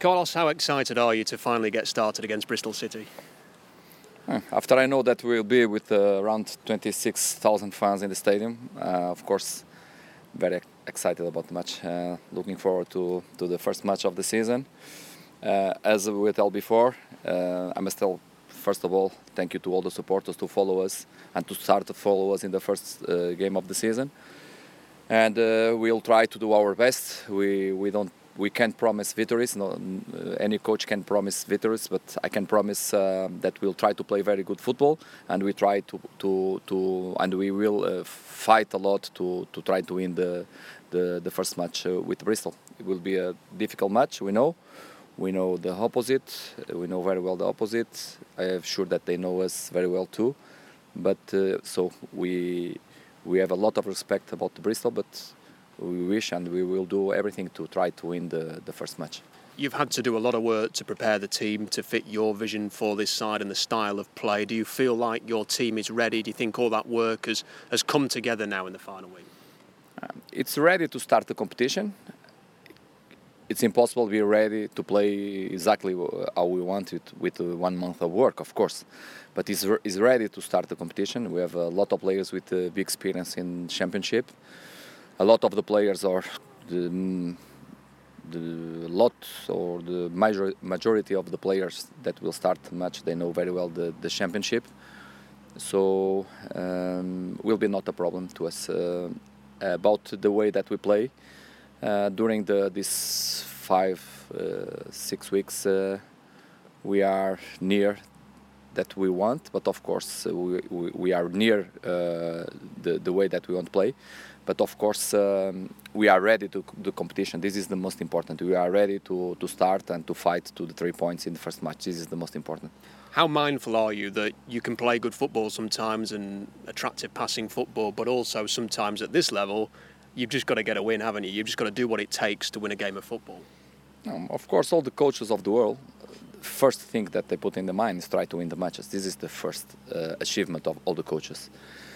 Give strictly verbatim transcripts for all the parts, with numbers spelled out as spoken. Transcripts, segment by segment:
Carlos, how excited are you to finally get started against Bristol City? After I know that we'll be with uh, around twenty-six thousand fans in the stadium, uh, of course, very excited about the match. Uh, looking forward to, to the first match of the season. Uh, as we told before, uh, I must tell, first of all, thank you to all the supporters to follow us and to start to follow us in the first uh, game of the season. And uh, we'll try to do our best. We we don't we can't promise victories. No, uh, any coach can promise victories, but I can promise uh, that we'll try to play very good football, and we try to to, to and we will uh, fight a lot to, to try to win the the, the first match uh, with Bristol. It will be a difficult match. We know. We know the opposite. We know very well the opposite. I am sure that they know us very well too. But uh, so we we have a lot of respect about Bristol, but we wish and we will do everything to try to win the, the first match. You've had to do a lot of work to prepare the team to fit your vision for this side and the style of play. Do you feel like your team is ready? Do you think all that work has, has come together now in the final week? Um, it's ready to start the competition. It's impossible to be ready to play exactly how we want it with one month of work, of course. But it's, re- it's ready to start the competition. We have a lot of players with uh, big experience in championship. A lot of the players are the, the lot or the major, majority of the players that will start the match, they know very well the, the championship. So um, will be not a problem to us uh, about the way that we play. Uh, during the, these five, uh, six weeks, uh, we are near that we want, but of course uh, we, we, we are near uh, the, the way that we want to play. But of course um, we are ready to do competition. This is the most important. We are ready to, to start and to fight to the three points in the first match. This is the most important. How mindful are you that you can play good football sometimes and attractive passing football, but also sometimes at this level, you've just got to get a win, haven't you? You've just got to do what it takes to win a game of football. Um, of course, all the coaches of the world, first thing that they put in the mind is try to win the matches. This is the first uh, achievement of all the coaches.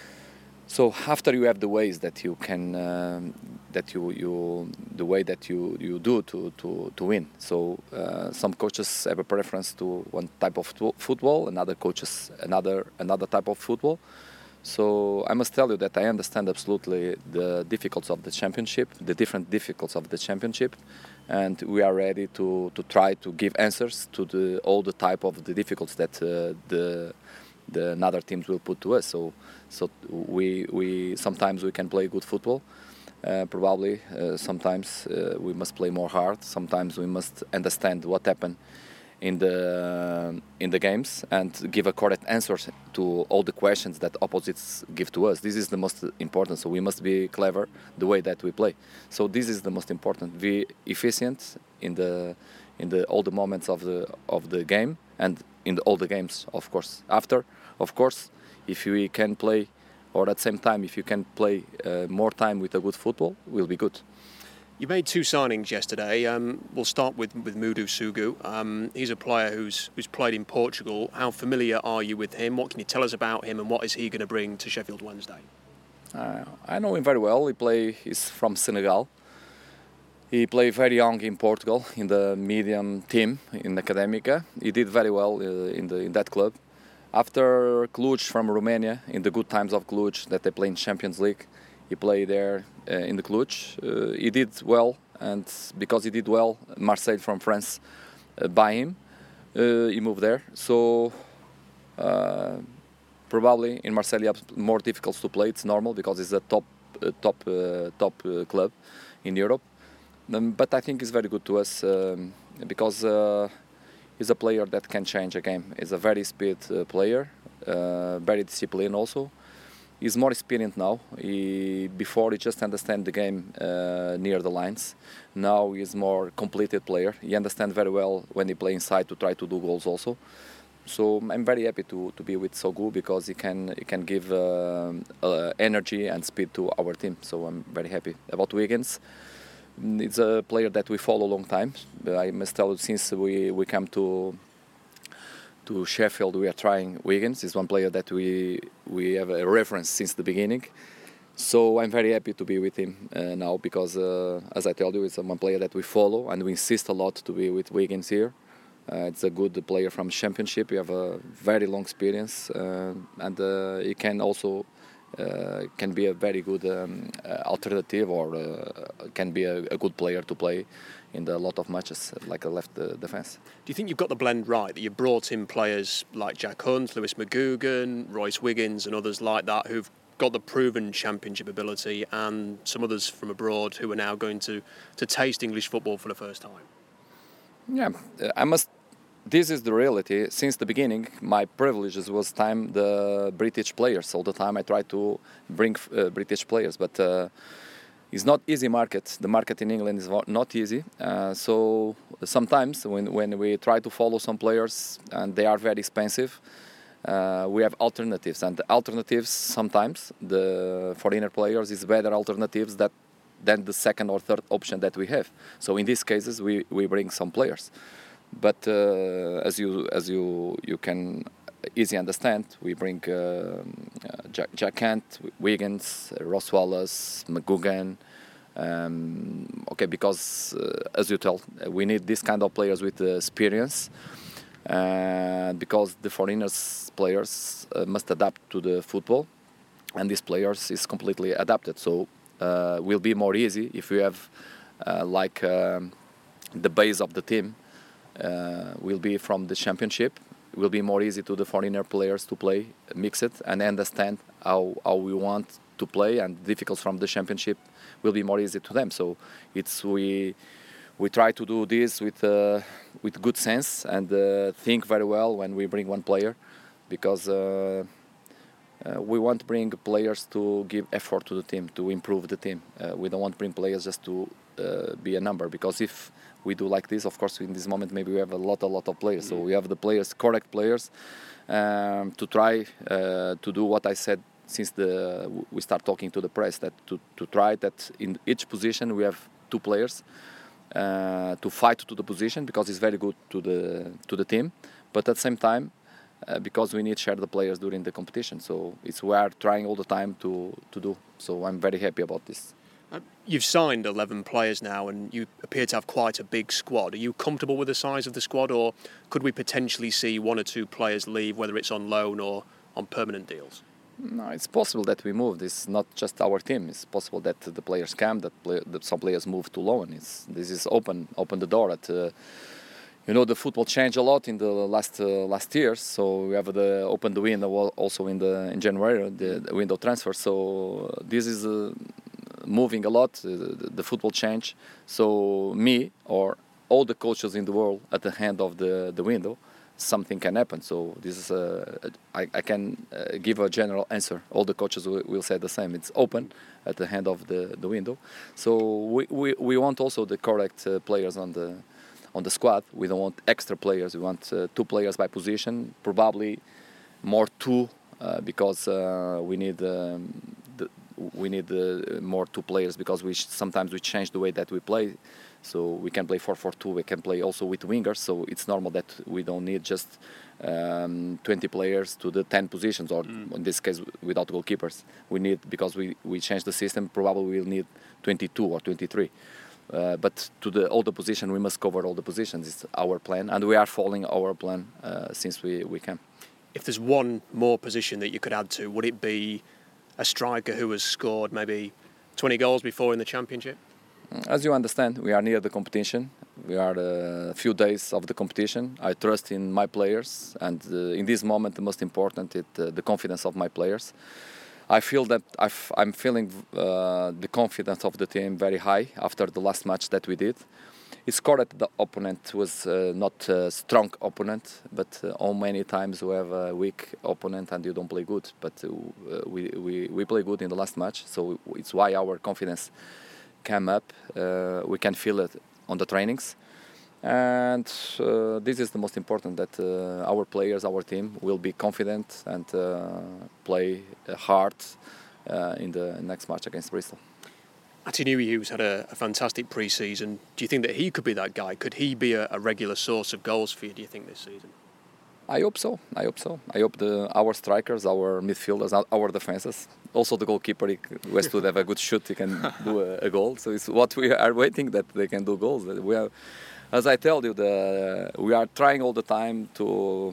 So after you have the ways that you can, um, that you, you, the way that you, you do to, to, to win. So uh, some coaches have a preference to one type of football, and other coaches another another type of football. So I must tell you that I understand absolutely the difficulties of the championship, the different difficulties of the championship, and we are ready to, to try to give answers to the, all the type of the difficulties that uh, the the another teams will put to us. So so we we sometimes we can play good football. Uh, probably uh, sometimes uh, we must play more hard. Sometimes we must understand what happened in the uh, in the games and give a correct answer to all the questions that opposites give to us. This is the most important. So we must be clever the way that we play. So this is the most important. Be efficient in the in the all the moments of the of the game and in the, all the games, of course. After, of course, if we can play, or at the same time, if you can play uh, more time with a good football, will be good. You made two signings yesterday. Um, we'll start with, with Mudu Sugu. Um, he's a player who's who's played in Portugal. How familiar are you with him? What can you tell us about him, and what is he going to bring to Sheffield Wednesday? Uh, I know him very well. He play. He's from Senegal. He played very young in Portugal in the medium team in Academica. He did very well uh, in the in that club. After Cluj from Romania, in the good times of Cluj that they play in Champions League, he played there uh, in the Cluj. Uh, he did well, and because he did well, Marseille from France uh, buy him. Uh, he moved there. So uh, probably in Marseille it's more difficult to play. It's normal because it's a top uh, top uh, top uh, club in Europe. Um, but I think he's very good to us um, because uh, he's a player that can change a game. He's a very speed uh, player, uh, very disciplined also. He's more experienced now. He, before he just understand the game uh, near the lines. Now he's more completed player. He understands very well when he play inside to try to do goals also. So I'm very happy to, to be with Sogu because he can he can give uh, uh, energy and speed to our team. So I'm very happy about Wiggins. It's a player that we follow a long time. I must tell you, since we, we come to to Sheffield, we are trying Wiggins. He's one player that we we have a reference since the beginning. So I'm very happy to be with him uh, now because, uh, as I told you, it's one player that we follow and we insist a lot to be with Wiggins here. Uh, it's a good player from Championship. We have a very long experience, uh, and uh, he can also uh, can be a very good um, uh, alternative, or uh, can be a, a good player to play in a lot of matches, like a left uh, defense. Do you think you've got the blend right, that you brought in players like Jack Hunt, Lewis McGugan, Royce Wiggins and others like that who've got the proven Championship ability, and some others from abroad who are now going to, to taste English football for the first time? Yeah, I must. This is the reality. Since the beginning, my privileges was time the British players. All the time I try to bring uh, British players, but uh, it's not easy market. The market in England is not easy. Uh, so sometimes when when we try to follow some players and they are very expensive, uh, we have alternatives. And the alternatives sometimes the foreigner players is better alternatives that than the second or third option that we have. So in these cases we, we bring some players. But uh, as you as you you can easily understand, we bring uh, uh, Jack, Jack Kent, Wiggins, uh, Ross Wallace, McGugan. Um, okay, because uh, as you tell, we need this kind of players with uh, experience, uh, because the foreigners players uh, must adapt to the football, and these players is completely adapted. So uh, will be more easy if we have uh, like um, the base of the team. Uh, will be from the Championship. It will be more easy to the foreigner players to play, mix it, and understand how, how we want to play, and difficult from the Championship will be more easy to them. So it's we we try to do this with uh, with good sense and uh, think very well when we bring one player, because uh, uh, we want to bring players to give effort to the team, to improve the team. Uh, we don't want to bring players just to uh, be a number, because if we do like this, of course, in this moment maybe we have a lot, a lot of players. So we have the players, correct players, um, to try uh, to do what I said since the we start talking to the press, that to, to try that in each position we have two players uh, to fight to the position, because it's very good to the to the team. But at the same time, uh, because we need to share the players during the competition, so it's we are trying all the time to to do. So I'm very happy about this. Uh, you've signed eleven players now, and you appear to have quite a big squad. Are you comfortable with the size of the squad, or could we potentially see one or two players leave, whether it's on loan or on permanent deals? No, it's possible that we move. It's not just our team. It's possible that the players come, that, play, that some players move to loan. It's, this is open, open the door. At, uh, you know, the football changed a lot in the last uh, last years. So we have the open the window also in the in January, the, the window transfer. So uh, this is. Uh, moving a lot, uh, the, the football change. So me or all the coaches in the world at the hand of the, the window, something can happen. So this is a, I, I can uh, give a general answer. All the coaches will, will say the same. It's open at the hand of the, the window. So we, we, we want also the correct uh, players on the on the squad. We don't want extra players. We want uh, two players by position, probably more two, uh, because uh, we need um, the we need uh, more two players, because we sh- sometimes we change the way that we play. So we can play four four two, we can play also with wingers, so it's normal that we don't need just um, twenty players to the ten positions, or mm. in this case without goalkeepers. We need, because we, we change the system, probably we'll need twenty-two or twenty-three. Uh, but to the all the position, we must cover all the positions. It's our plan, and we are following our plan uh, since we, we came. If there's one more position that you could add to, would it be a striker who has scored maybe twenty goals before in the Championship? As you understand, we are near the competition. We are a few days of the competition. I trust in my players, and uh, in this moment the most important is uh, the confidence of my players. I feel that I've, I'm feeling uh, the confidence of the team very high after the last match that we did. It's correct, the opponent was uh, not a strong opponent, but uh, how many times we have a weak opponent and you don't play good. But uh, we, we, we play good in the last match, so it's why our confidence came up. Uh, we can feel it on the trainings. And uh, this is the most important, that uh, our players, our team will be confident and uh, play hard uh, in the next match against Bristol. Attinui had a, a fantastic pre-season. Do you think that he could be that guy? Could he be a, a regular source of goals for you, do you think, this season? I hope so. I hope so. I hope the our strikers, our midfielders, our- our defenses, also the goalkeeper, he c- who has to have a good shoot, he can do a, a goal. So it's what we are waiting, that they can do goals. That We are, as I tell you, the we are trying all the time to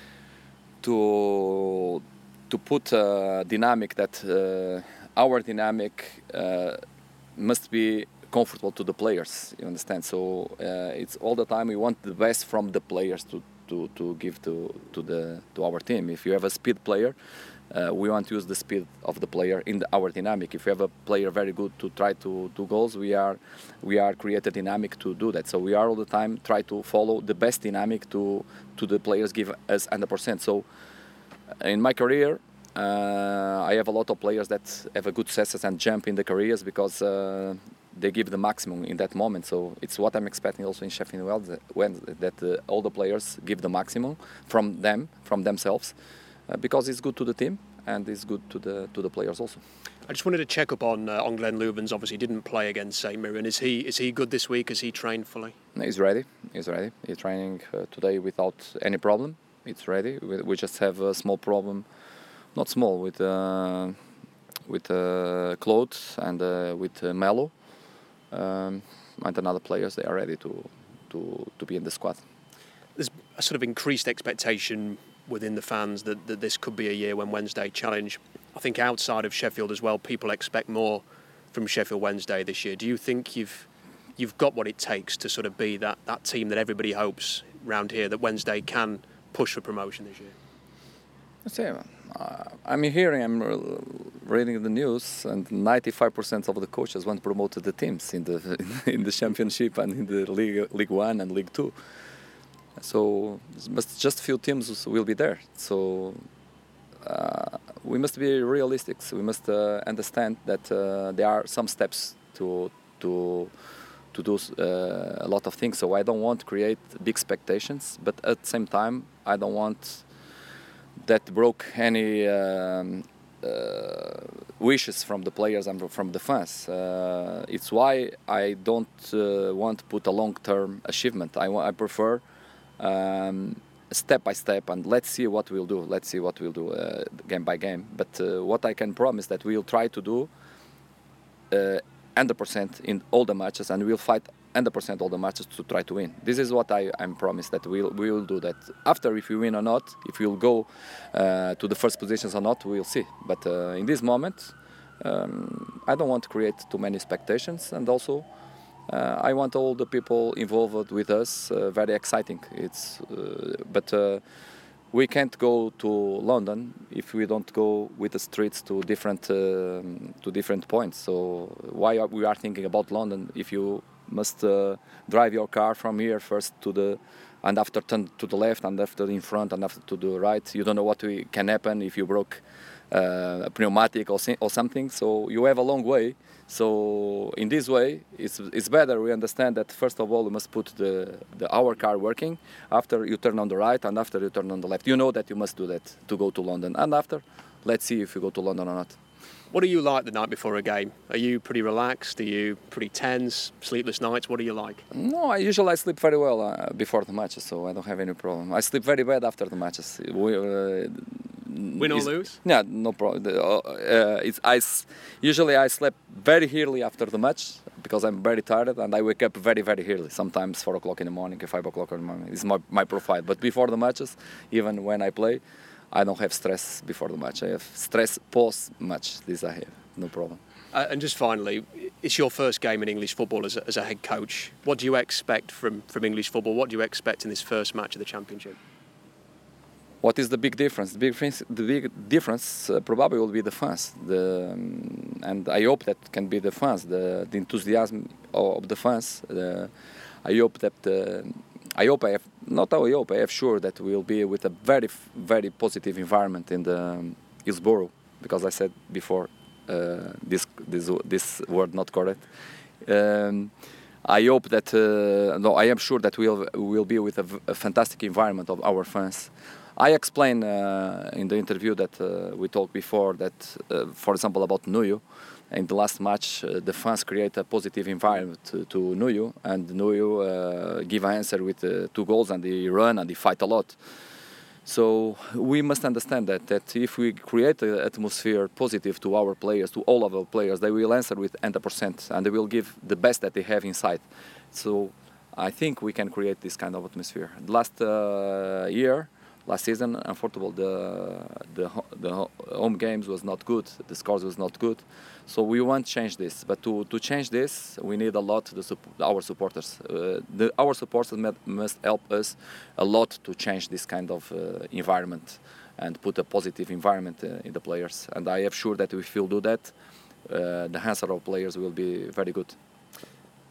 to to put a dynamic that uh, our dynamic uh, must be comfortable to the players. You understand? So uh, it's all the time we want the best from the players to, to, to give to to the to our team. If you have a speed player, uh, we want to use the speed of the player in the, our dynamic. If you have a player very good to try to do goals, we are we are create a dynamic to do that. So we are all the time try to follow the best dynamic to to the players give us one hundred percent. So in my career, uh, I have a lot of players that have a good success and jump in the careers because uh, they give the maximum in that moment. So it's what I'm expecting also in Sheffield Wednesday, when- that uh, all the players give the maximum from them, from themselves, uh, because it's good to the team and it's good to the to the players also. I just wanted to check up on uh, on Glenn Lubens. Obviously, didn't play against Saint Mirren. Is he is he good this week? Is he trained fully? He's ready. He's ready. He's training uh, today without any problem. It's ready. We, we just have a small problem, not small, with uh, with uh, Claude and uh, with uh, Melo um, and another players. They are ready to to to be in the squad. There's a sort of increased expectation within the fans that, that this could be a year when Wednesday challenge. I think outside of Sheffield as well, people expect more from Sheffield Wednesday this year. Do you think you've you've got what it takes to sort of be that, that team that everybody hopes round here, that Wednesday can push for promotion this year? Let's say, uh, I'm hearing, I'm uh, reading the news, and ninety-five percent of the coaches want to promote the teams in the in the Championship and in the League League One and League Two. So, but just few teams will be there. So. Uh, we must be realistic. We must uh, understand that uh, there are some steps to to to do uh, a lot of things. So I don't want to create big expectations, but at the same time, I don't want that broke any um, uh, wishes from the players and from the fans. Uh, it's why I don't uh, want to put a long-term achievement. I, I prefer. Um, step by step, and let's see what we'll do. Let's see what we'll do uh, game by game. But uh, what I can promise that we'll try to do uh, one hundred percent in all the matches, and we'll fight one hundred percent all the matches to try to win. This is what I, I'm promised that we'll we will do that. After, if we win or not, if we'll go uh, to the first positions or not, we'll see. But uh, in this moment, um, I don't want to create too many expectations, and also. Uh, I want all the people involved with us uh, very exciting. It's uh, but uh, we can't go to London if we don't go with the streets to different uh, to different points. So why are we are thinking about London if you must uh, drive your car from here first to the and after turn to the left and after in front and after to the right? You don't know what we, can happen if you broke uh, a pneumatic or, or something. So you have a long way. So in this way, it's it's better we understand that first of all we must put the, the our car working. After you turn on the right and after you turn on the left, you know that you must do that to go to London. And after, let's see if you go to London or not. What are you like the night before a game? Are you pretty relaxed? Are you pretty tense? Sleepless nights? What are you like? No, I usually I sleep very well uh, before the matches, so I don't have any problem. I sleep very bad after the matches. We, uh, Win or lose? Yeah, no problem. The, uh, uh, it's I s- usually I sleep very early after the match because I'm very tired, and I wake up very very early. Sometimes four o'clock in the morning, five o'clock in the morning. It's my my profile. But before the matches, even when I play, I don't have stress before the match. I have stress post match. This I have, no problem. Uh, and just finally, it's your first game in English football as a, as a head coach. What do you expect from, from English football? What do you expect in this first match of the Championship? What is the big difference? The big difference, the big difference uh, probably will be the fans. The, um, and I hope that can be the fans, the, the enthusiasm of the fans. Uh, I hope that uh, I hope I have not I hope I have sure that we'll be with a very very positive environment in the um, Hillsborough, because I said before uh, this this this word not correct. Um, I hope that uh, no, I am sure that we'll will be with a, a fantastic environment of our fans. I explained uh, in the interview that uh, we talked before that, uh, for example, about Nuyo. In the last match, uh, the fans create a positive environment to, to Nuyo, and Nuyo uh, give an answer with uh, two goals, and they run and they fight a lot. So we must understand that that if we create an atmosphere positive to our players, to all of our players, they will answer with one hundred percent and they will give the best that they have inside. So I think we can create this kind of atmosphere. Last uh, year, last season, unfortunately, the, the the home games was not good. The scores was not good. So we want to change this. But to, to change this, we need a lot the, our supporters. Uh, the, our supporters must help us a lot to change this kind of uh, environment and put a positive environment uh, in the players. And I am sure that if we'll do that, uh, the answer of players will be very good.